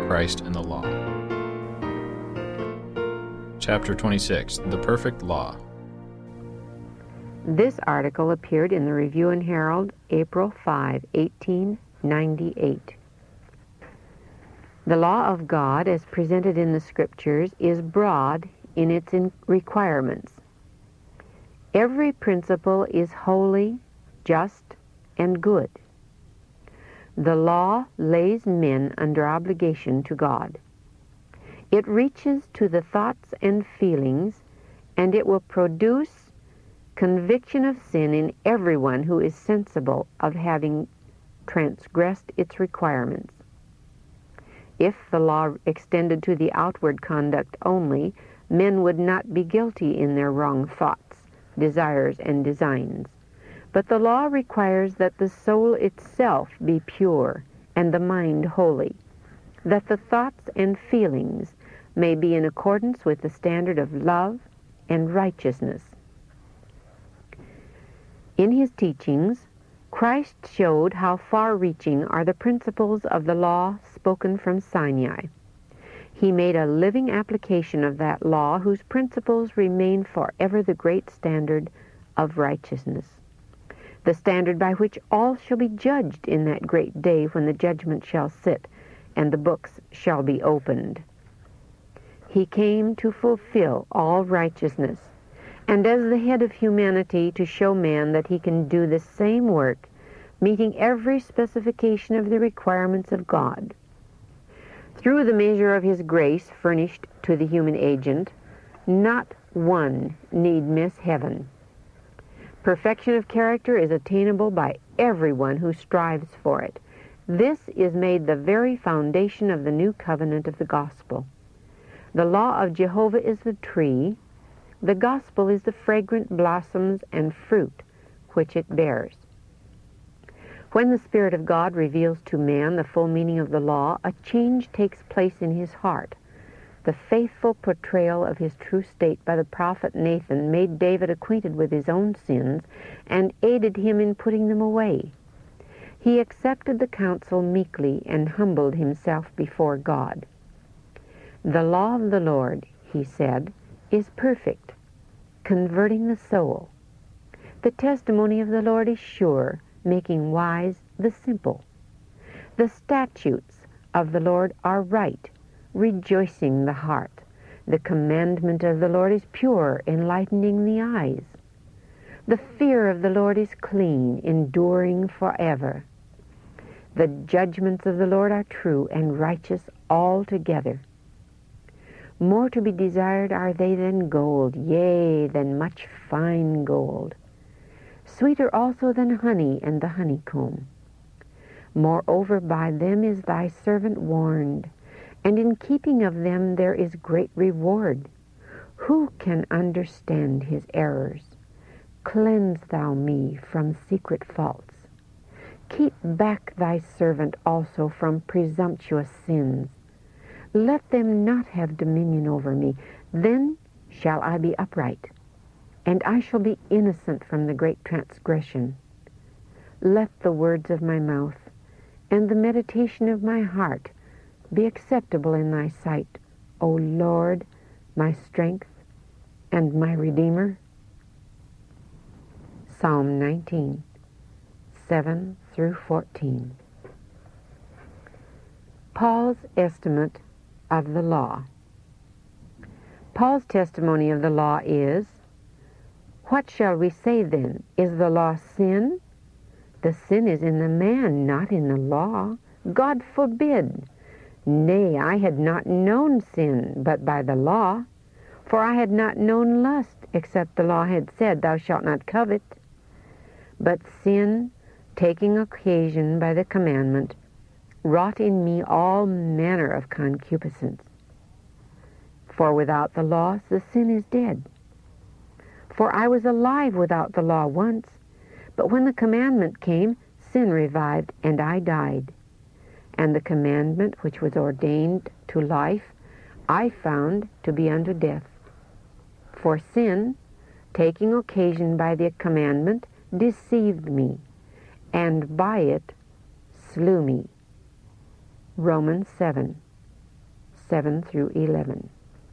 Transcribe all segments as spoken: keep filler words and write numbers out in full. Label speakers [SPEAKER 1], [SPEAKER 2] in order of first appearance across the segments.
[SPEAKER 1] Christ and the Law. Chapter twenty-six, The Perfect Law.
[SPEAKER 2] This article appeared in the Review and Herald, April fifth, eighteen ninety-eight. The law of God, as presented in the Scriptures, is broad in its in requirements. Every principle is holy, just, and good. The law lays men under obligation to God. It reaches to the thoughts and feelings, and it will produce conviction of sin in everyone who is sensible of having transgressed its requirements. If the law extended to the outward conduct only, men would not be guilty in their wrong thoughts, desires, and designs. But the law requires that the soul itself be pure and the mind holy, that the thoughts and feelings may be in accordance with the standard of love and righteousness. In his teachings, Christ showed how far-reaching are the principles of the law spoken from Sinai. He made a living application of that law whose principles remain forever the great standard of righteousness, the standard by which all shall be judged in that great day when the judgment shall sit and the books shall be opened. He came to fulfill all righteousness, and as the head of humanity to show man that he can do the same work, meeting every specification of the requirements of God. Through the measure of his grace furnished to the human agent, not one need miss heaven. Perfection of character is attainable by everyone who strives for it. This is made the very foundation of the new covenant of the gospel. The law of Jehovah is the tree. The gospel is the fragrant blossoms and fruit which it bears. When the Spirit of God reveals to man the full meaning of the law, a change takes place in his heart. The faithful portrayal of his true state by the prophet Nathan made David acquainted with his own sins and aided him in putting them away. He accepted the counsel meekly and humbled himself before God. The law of the Lord, he said, is perfect, converting the soul. The testimony of the Lord is sure, making wise the simple. The statutes of the Lord are right, rejoicing the heart. The commandment of the Lord is pure, enlightening the eyes. The fear of the Lord is clean, enduring forever. The judgments of the Lord are true and righteous altogether. More to be desired are they than gold, yea, than much fine gold. Sweeter also than honey and the honeycomb. Moreover, by them is thy servant warned, and in keeping of them there is great reward. Who can understand his errors? Cleanse thou me from secret faults. Keep back thy servant also from presumptuous sins. Let them not have dominion over me. Then shall I be upright, and I shall be innocent from the great transgression. Let the words of my mouth and the meditation of my heart be acceptable in thy sight, O Lord, my strength and my Redeemer. Psalm nineteen, seven through fourteen. Paul's estimate of the law. Paul's testimony of the law is, what shall we say then? Is the law sin? The sin is in the man, not in the law. God forbid. Nay, I had not known sin but by the law, for I had not known lust, except the law had said, thou shalt not covet. But sin, taking occasion by the commandment, wrought in me all manner of concupiscence. For without the law the sin is dead. For I was alive without the law once, but when the commandment came, sin revived, and I died. And the commandment which was ordained to life, I found to be unto death. For sin, taking occasion by the commandment, deceived me, and by it slew me. Romans seven, seven through eleven.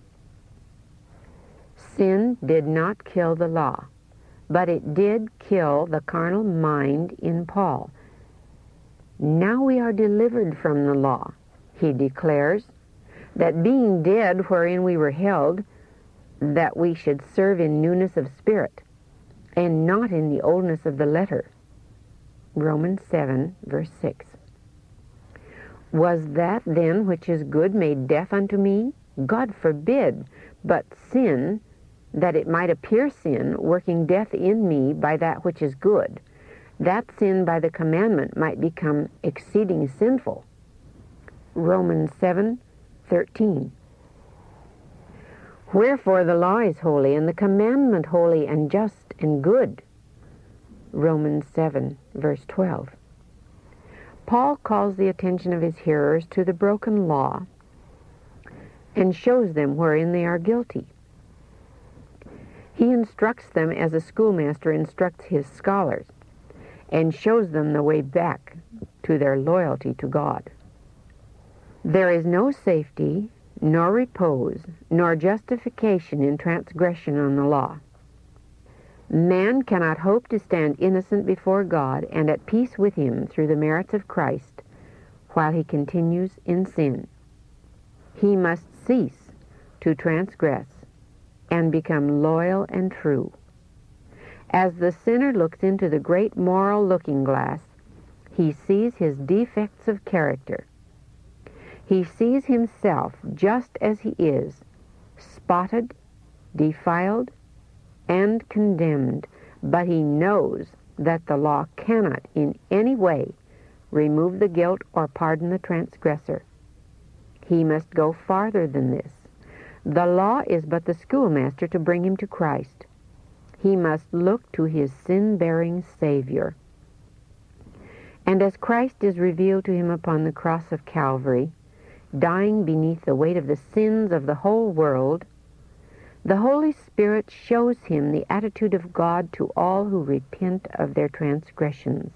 [SPEAKER 2] Sin did not kill the law, but it did kill the carnal mind in Paul. Now we are delivered from the law, he declares, that being dead wherein we were held, that we should serve in newness of spirit, and not in the oldness of the letter. Romans seven, verse six. Was that then which is good made death unto me? God forbid, but sin, that it might appear sin, working death in me by that which is good, that sin by the commandment might become exceeding sinful. Romans seven, thirteen. Wherefore the law is holy, and the commandment holy and just and good. Romans seven, verse twelve. Paul calls the attention of his hearers to the broken law and shows them wherein they are guilty. He instructs them as a schoolmaster instructs his scholars and shows them the way back to their loyalty to God. There is no safety, nor repose, nor justification in transgression on the law. Man cannot hope to stand innocent before God and at peace with him through the merits of Christ while he continues in sin. He must cease to transgress and become loyal and true. As the sinner looks into the great moral looking-glass, he sees his defects of character. He sees himself just as he is, spotted, defiled, and condemned, but he knows that the law cannot in any way remove the guilt or pardon the transgressor. He must go farther than this. The law is but the schoolmaster to bring him to Christ. He must look to his sin-bearing Savior. And as Christ is revealed to him upon the cross of Calvary, dying beneath the weight of the sins of the whole world, the Holy Spirit shows him the attitude of God to all who repent of their transgressions.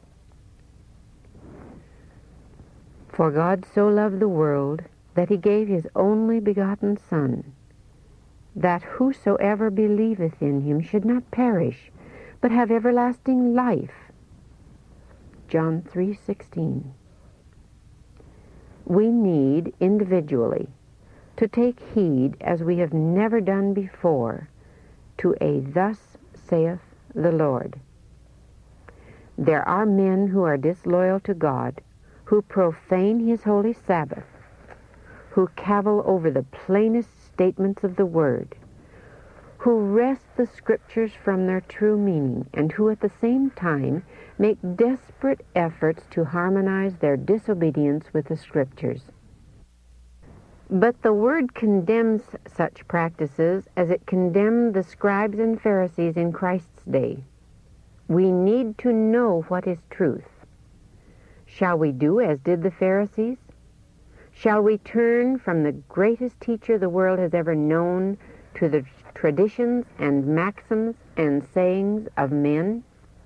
[SPEAKER 2] For God so loved the world that he gave his only begotten Son, that whosoever believeth in him should not perish, but have everlasting life. John three sixteen. We need, individually, to take heed, as we have never done before, to a "Thus saith the Lord." There are men who are disloyal to God, who profane his holy Sabbath, who cavil over the plainest statements of the Word, who wrest the Scriptures from their true meaning, and who at the same time make desperate efforts to harmonize their disobedience with the Scriptures. But the Word condemns such practices as it condemned the scribes and Pharisees in Christ's day. We need to know what is truth. Shall we do as did the Pharisees? Shall we turn from the greatest teacher the world has ever known to the traditions and maxims and sayings of men?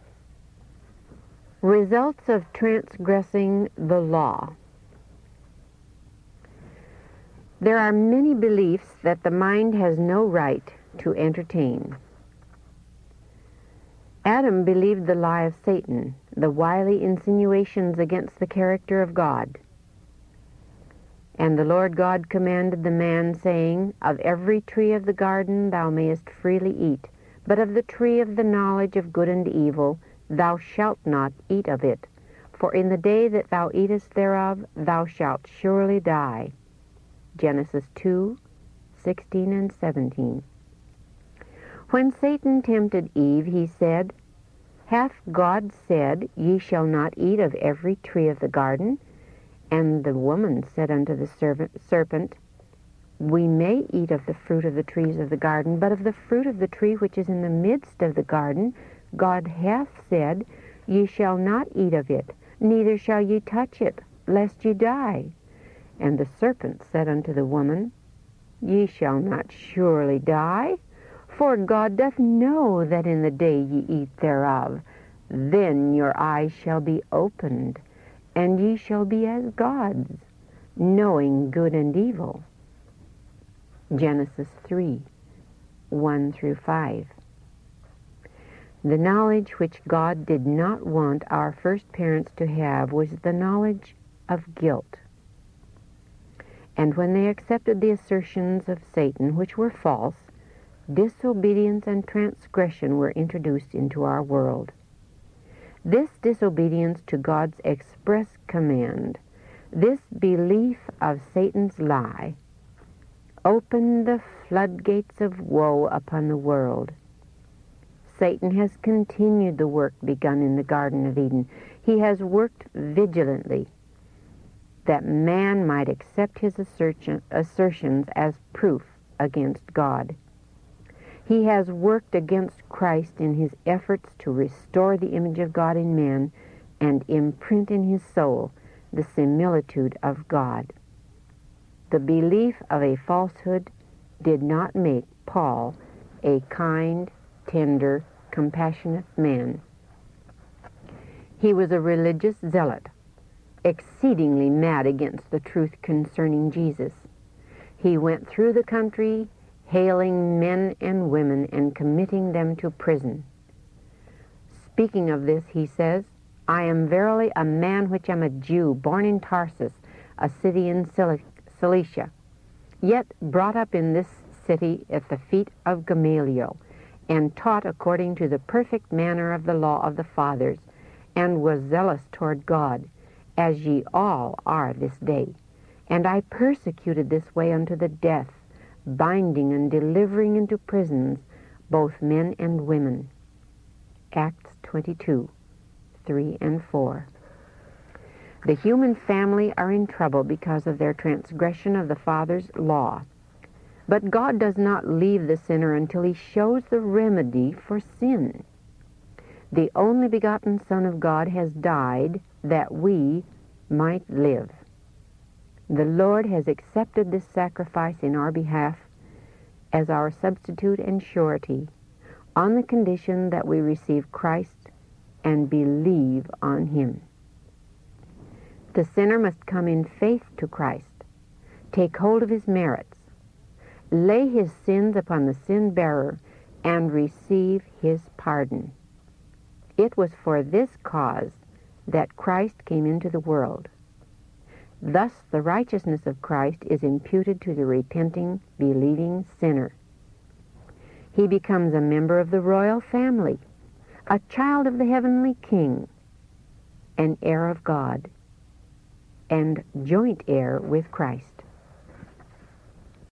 [SPEAKER 2] Results of transgressing the law. There are many beliefs that the mind has no right to entertain. Adam believed the lie of Satan, the wily insinuations against the character of God. And the Lord God commanded the man, saying, Of every tree of the garden thou mayest freely eat, but of the tree of the knowledge of good and evil thou shalt not eat of it, for in the day that thou eatest thereof thou shalt surely die. Genesis two, sixteen and seventeen. When Satan tempted Eve, he said, Hath God said, Ye shall not eat of every tree of the garden? And the woman said unto the serpent, We may eat of the fruit of the trees of the garden, but of the fruit of the tree which is in the midst of the garden, God hath said, Ye shall not eat of it, neither shall ye touch it, lest ye die. And the serpent said unto the woman, Ye shall not surely die, for God doth know that in the day ye eat thereof, then your eyes shall be opened, and ye shall be as gods, knowing good and evil. Genesis three, one through five. The knowledge which God did not want our first parents to have was the knowledge of guilt. And when they accepted the assertions of Satan, which were false, disobedience and transgression were introduced into our world. This disobedience to God's express command, this belief of Satan's lie, opened the floodgates of woe upon the world. Satan has continued the work begun in the Garden of Eden. He has worked vigilantly that man might accept his assertion, assertions as proof against God. He has worked against Christ in his efforts to restore the image of God in man and imprint in his soul the similitude of God. The belief of a falsehood did not make Paul a kind, tender, compassionate man. He was a religious zealot, exceedingly mad against the truth concerning Jesus. He went through the country hailing men and women and committing them to prison. Speaking of this, he says, I am verily a man which am a Jew, born in Tarsus, a city in Cilicia, yet brought up in this city at the feet of Gamaliel, and taught according to the perfect manner of the law of the fathers, and was zealous toward God, as ye all are this day. And I persecuted this way unto the death, binding and delivering into prisons both men and women. Acts twenty-two, three and four. The human family are in trouble because of their transgression of the Father's law. But God does not leave the sinner until he shows the remedy for sin. The only begotten Son of God has died that we might live. The Lord has accepted this sacrifice in our behalf as our substitute and surety, on the condition that we receive Christ and believe on him. The sinner must come in faith to Christ, take hold of his merits, lay his sins upon the sin-bearer, and receive his pardon. It was for this cause that Christ came into the world. Thus the righteousness of Christ is imputed to the repenting, believing sinner. He becomes a member of the royal family, a child of the heavenly King, an heir of God, and joint heir with Christ.